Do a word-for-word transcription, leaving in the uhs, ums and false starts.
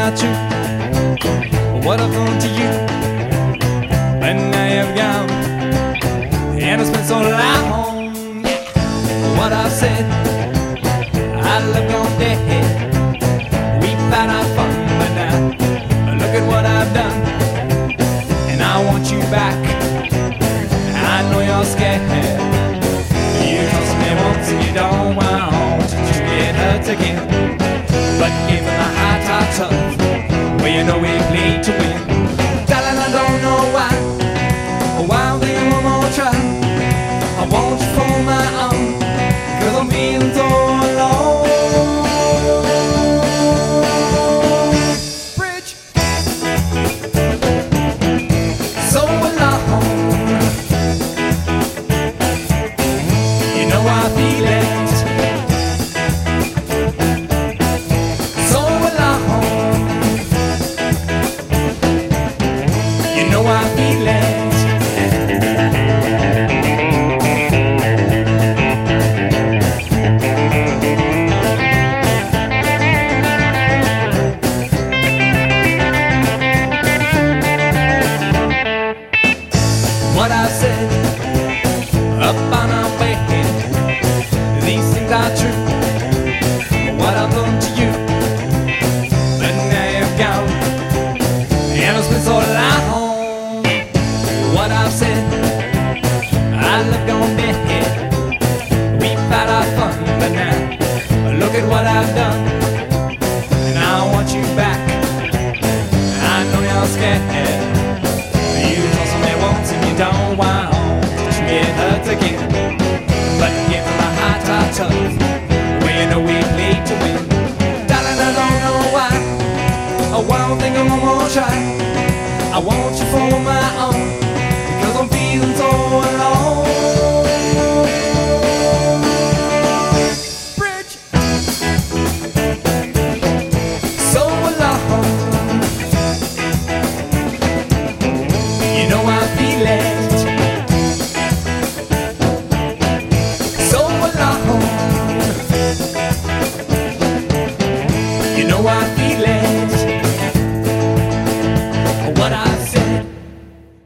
are true. What I've done to you, but now you've gone, and it's been so long. What I've said, I love gone dead. We've had our fun, but now look at what I've done, and I want you back. I know you're scared. You toss me once and you don't want to get hurt again. But give it a high top tough, well you know we need to win. Darling, I don't know why, why I'll give one more try. I want you for my own, cause I'm feeling so alone. Bridge, so alone. You know I feel it. I feel it. What I said up on our bed, these things are true. What I've done to you, but now you've gone, and it's been so long. What I've said, I love gone dead. We've had our fun, but now look at what I've done, and I want you back. I know you're scared. You toss me once and you don't want to get hurt again. But give me my high top tough, well you know we need to win. Darling, I don't know why, I won't think I'm gonna try.